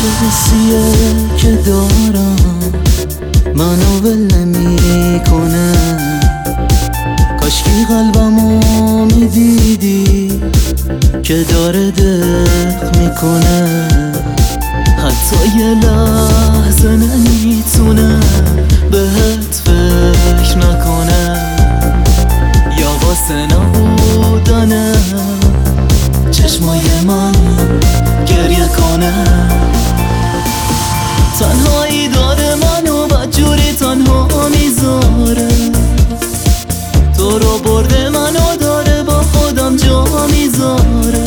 چه حسیه که دارم منو ول نمیکنه، کاشکی قلبمو میدیدی که داره دق میکنه. حتی یه لحظه نمیتونه بهت فکر نکنه، یا واسه نبودنه چشمای من گریه کنه. تنهایی داره منو بدجوری تنها میذاره، تو رو برده منو داره با خودم جا میذاره.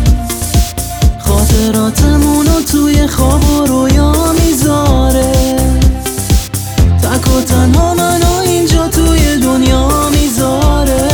خاطراتمونو توی خواب و رویا میذاره، تک و تنها منو اینجا توی دنیا میذاره.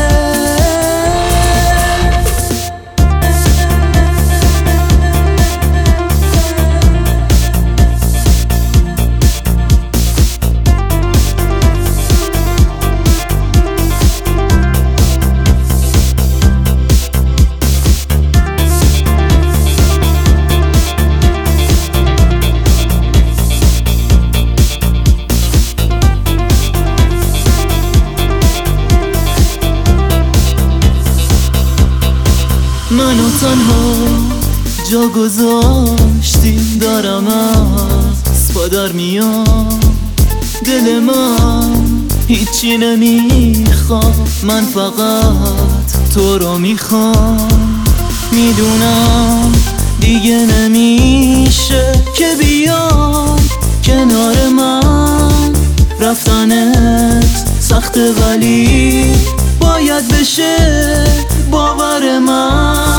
منو تنها جا گذاشتی، دارم از پا در میام. دل من هیچی نمیخواد، من فقط تو رو میخوام. میدونم دیگه نمیشه که بیای کنار من، رفتنت سخته ولی باید بشه باور من.